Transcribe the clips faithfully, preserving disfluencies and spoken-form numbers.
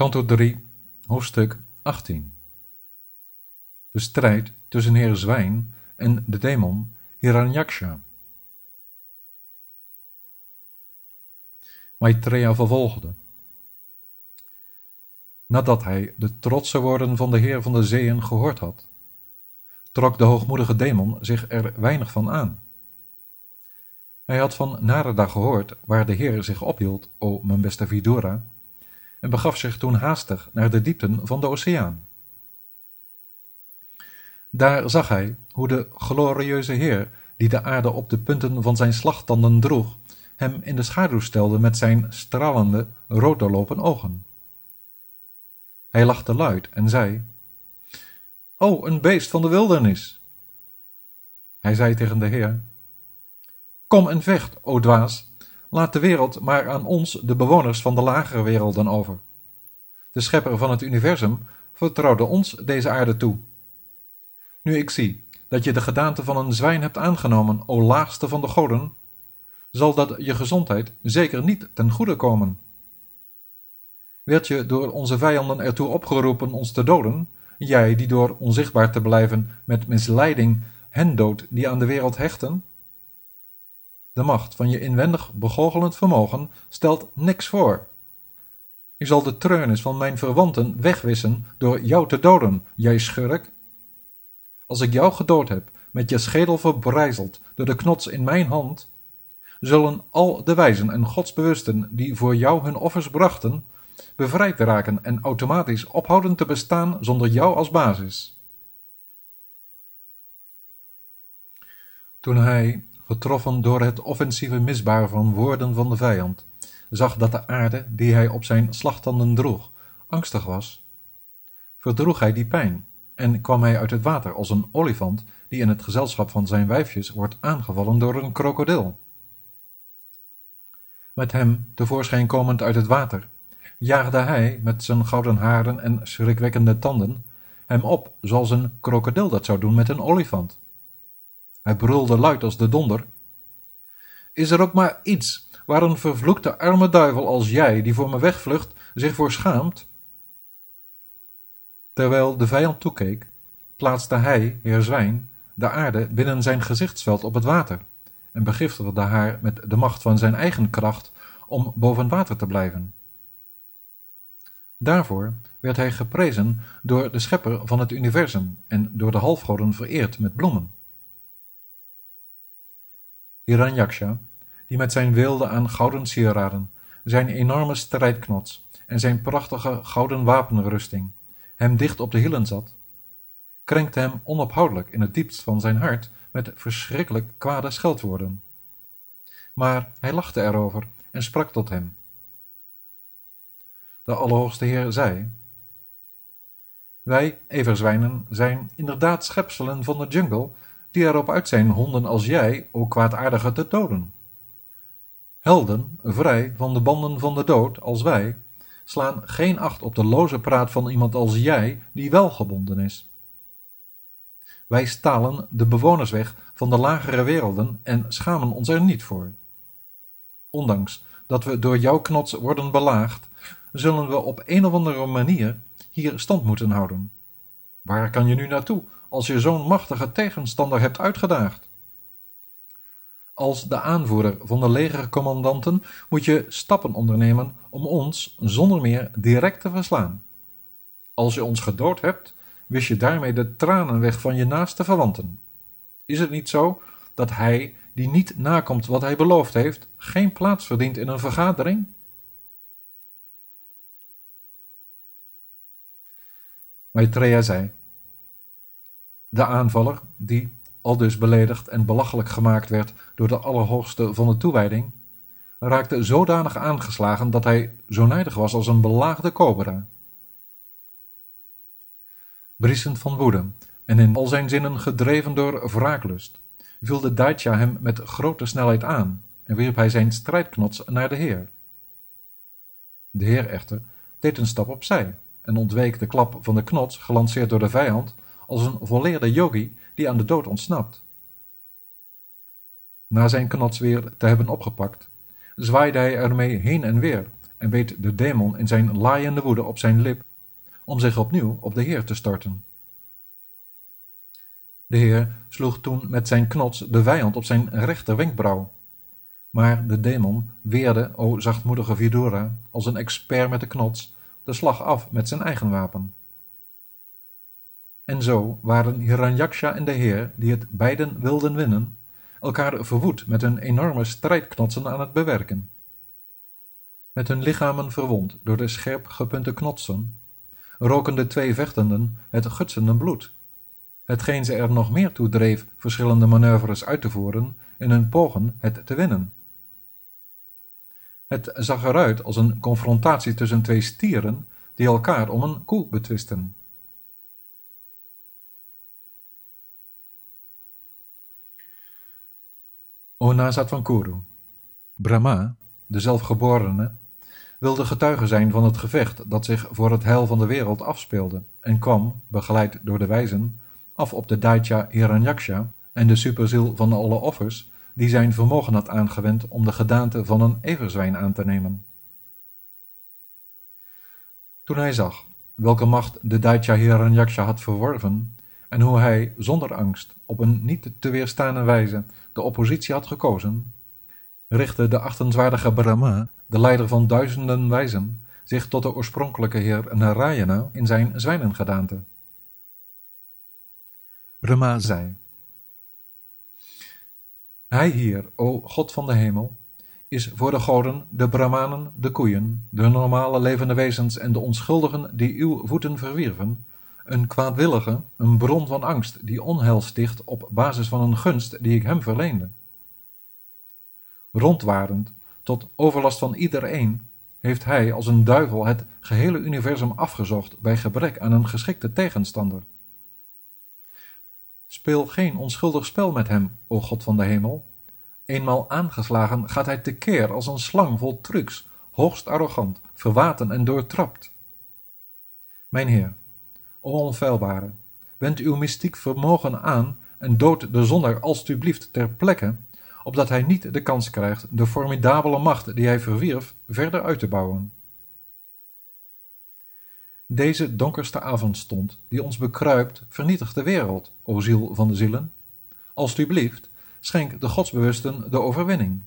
Kanto drie, hoofdstuk achttien. De strijd tussen heer Zwijn en de demon Hiranyaksha. Maitreya vervolgde. Nadat hij de trotse woorden van de heer van de zeeën gehoord had, trok de hoogmoedige demon zich er weinig van aan. Hij had van Narada gehoord waar de heer zich ophield, o mijn beste Vidura, en begaf zich toen haastig naar de diepten van de oceaan. Daar zag hij hoe de glorieuze heer, die de aarde op de punten van zijn slagtanden droeg, hem in de schaduw stelde met zijn stralende, rood doorlopen ogen. Hij lachte luid en zei: O, een beest van de wildernis! Hij zei tegen de heer: Kom en vecht, o dwaas, laat de wereld maar aan ons, de bewoners van de lagere werelden, over. De schepper van het universum vertrouwde ons deze aarde toe. Nu ik zie dat je de gedaante van een zwijn hebt aangenomen, o laagste van de goden, zal dat je gezondheid zeker niet ten goede komen. Werd je door onze vijanden ertoe opgeroepen ons te doden, jij die door onzichtbaar te blijven met misleiding hen doodt die aan de wereld hechten? De macht van je inwendig begoochelend vermogen stelt niks voor. Ik zal de treurnis van mijn verwanten wegwissen door jou te doden, jij schurk. Als ik jou gedood heb, met je schedel verbrijzeld door de knots in mijn hand, zullen al de wijzen en godsbewusten die voor jou hun offers brachten, bevrijd raken en automatisch ophouden te bestaan zonder jou als basis. Toen hij, getroffen door het offensieve misbaar van woorden van de vijand, zag dat de aarde, die hij op zijn slagtanden droeg, angstig was, verdroeg hij die pijn en kwam hij uit het water als een olifant die in het gezelschap van zijn wijfjes wordt aangevallen door een krokodil. Met hem tevoorschijn komend uit het water, jaagde hij met zijn gouden haren en schrikwekkende tanden hem op zoals een krokodil dat zou doen met een olifant. Hij brulde luid als de donder: Is er ook maar iets waar een vervloekte arme duivel als jij, die voor me wegvlucht, zich voor schaamt? Terwijl de vijand toekeek, plaatste hij, heer Zwijn, de aarde binnen zijn gezichtsveld op het water en begiftigde haar met de macht van zijn eigen kracht om boven water te blijven. Daarvoor werd hij geprezen door de schepper van het universum en door de halfgoden vereerd met bloemen. Hiranyaksha, die met zijn weelde aan gouden sieraden, zijn enorme strijdknots en zijn prachtige gouden wapenrusting hem dicht op de hielen zat, krenkte hem onophoudelijk in het diepst van zijn hart met verschrikkelijk kwade scheldwoorden. Maar hij lachte erover en sprak tot hem. De Allerhoogste Heer zei: Wij, everzwijnen, zijn inderdaad schepselen van de jungle, die erop uit zijn honden als jij, o kwaadaardige, te doden. Helden, vrij van de banden van de dood, als wij, slaan geen acht op de loze praat van iemand als jij, die wel gebonden is. Wij stalen de bewoners weg van de lagere werelden en schamen ons er niet voor. Ondanks dat we door jouw knots worden belaagd, zullen we op een of andere manier hier stand moeten houden. Waar kan je nu naartoe, als je zo'n machtige tegenstander hebt uitgedaagd? Als de aanvoerder van de legercommandanten moet je stappen ondernemen om ons zonder meer direct te verslaan. Als je ons gedood hebt, wis je daarmee de tranen weg van je naaste verwanten. Is het niet zo dat hij, die niet nakomt wat hij beloofd heeft, geen plaats verdient in een vergadering? Maitreya zei: De aanvaller, die aldus beledigd en belachelijk gemaakt werd door de Allerhoogste van de toewijding, raakte zodanig aangeslagen dat hij zo nijdig was als een belaagde cobra. Briesend van woede en in al zijn zinnen gedreven door wraaklust, viel de Daitya hem met grote snelheid aan en wierp hij zijn strijdknots naar de heer. De heer echter deed een stap opzij en ontweek de klap van de knots, gelanceerd door de vijand, als een volleerde yogi die aan de dood ontsnapt. Na zijn knots weer te hebben opgepakt, zwaaide hij ermee heen en weer en beet de demon in zijn laaiende woede op zijn lip om zich opnieuw op de Heer te storten. De Heer sloeg toen met zijn knots de vijand op zijn rechter wenkbrauw, maar de demon weerde, o zachtmoedige Vidura, als een expert met de knots, de slag af met zijn eigen wapen. En zo waren Hiranyaksha en de Heer, die het beiden wilden winnen, elkaar verwoed met hun enorme strijdknotsen aan het bewerken. Met hun lichamen verwond door de scherp gepunte knotsen, roken de twee vechtenden het gutsende bloed, hetgeen ze er nog meer toe dreef verschillende manoeuvres uit te voeren in hun pogen het te winnen. Het zag eruit als een confrontatie tussen twee stieren die elkaar om een koe betwisten. O nazaat van Kuru, Brahma, de zelfgeborene, wilde getuige zijn van het gevecht dat zich voor het heil van de wereld afspeelde en kwam, begeleid door de wijzen, af op de Daitya Hiranyaksha en de superziel van alle offers die zijn vermogen had aangewend om de gedaante van een everzwijn aan te nemen. Toen hij zag welke macht de Daitya Hiranyaksha had verworven en hoe hij zonder angst op een niet te weerstaande wijze de oppositie had gekozen, richtte de achtenswaardige Brahma, de leider van duizenden wijzen, zich tot de oorspronkelijke heer Narayana in zijn zwijnengedaante. Brahma zei: Hij hier, o God van de hemel, is voor de goden, de Brahmanen, de koeien, de normale levende wezens en de onschuldigen die uw voeten verwierven, een kwaadwillige, een bron van angst die onheil sticht op basis van een gunst die ik hem verleende. Rondwarend, tot overlast van iedereen, heeft hij als een duivel het gehele universum afgezocht bij gebrek aan een geschikte tegenstander. Speel geen onschuldig spel met hem, o God van de hemel. Eenmaal aangeslagen gaat hij tekeer als een slang vol trucs, hoogst arrogant, verwaten en doortrapt. Mijn Heer, o onfeilbare, wend uw mystiek vermogen aan en dood de zondaar alstublieft ter plekke, opdat hij niet de kans krijgt de formidabele macht die hij verwierf verder uit te bouwen. Deze donkerste avondstond die ons bekruipt, vernietigt de wereld, o ziel van de zielen. Alstublieft, schenk de godsbewusten de overwinning.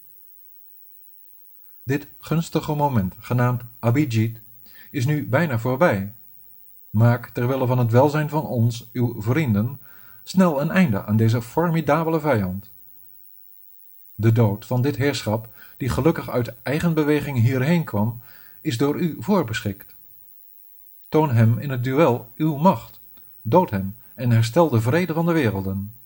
Dit gunstige moment, genaamd Abhijit, is nu bijna voorbij. Maak, ter wille van het welzijn van ons, uw vrienden, snel een einde aan deze formidabele vijand. De dood van dit heerschap, die gelukkig uit eigen beweging hierheen kwam, is door u voorbeschikt. Toon hem in het duel uw macht, dood hem en herstel de vrede van de werelden.